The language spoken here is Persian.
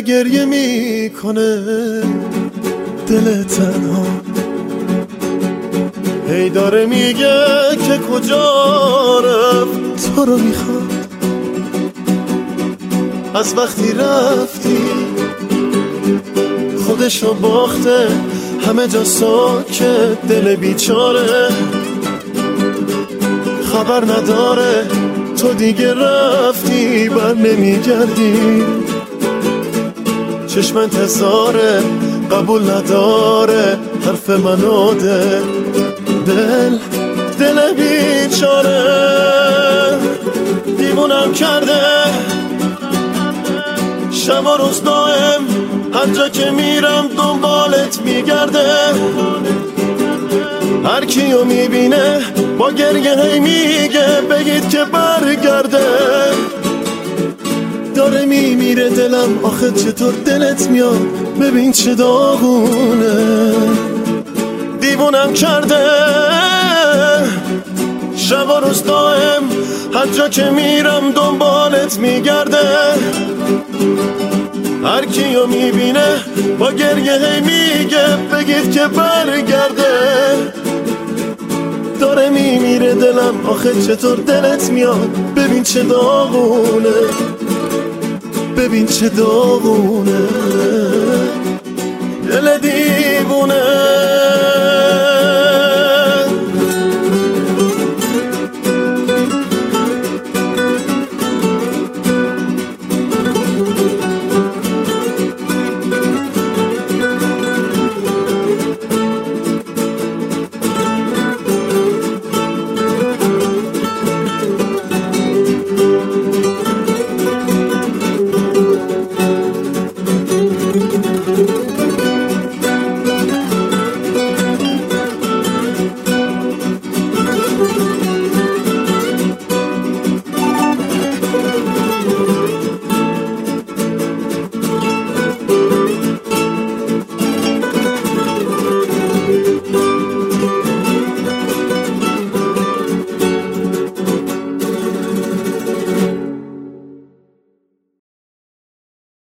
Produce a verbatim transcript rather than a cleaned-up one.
گریه میکنه دل تنها، هی داره میگه که کجا رفت تو رو میخواد. از وقتی رفتی خودشو باخته، همه جا ساکت، دل بیچاره خبر نداره تو دیگه رفتی بر نمیگردی. چشم انتظاره قبول نداره حرف منو ده، دل دل بیچاره دیوونم کرده، شب و روز دائم هر جا که میرم دنبالت میگرده. هر کیو میبینه با گریه هی میگه بگید که برگرده. داره میمیره دلم آخه چطور دلت میاد، ببین چه داغونه. دیوونم کرده شب و روز دائم هر جا که میرم دنبالت میگرده. هر کیو میبینه با گریه هی میگه بگید که برگرده. داره میمیره دلم آخه چطور دلت میاد، ببین چه داغونه، ببین چه داغونه دل دیوونه.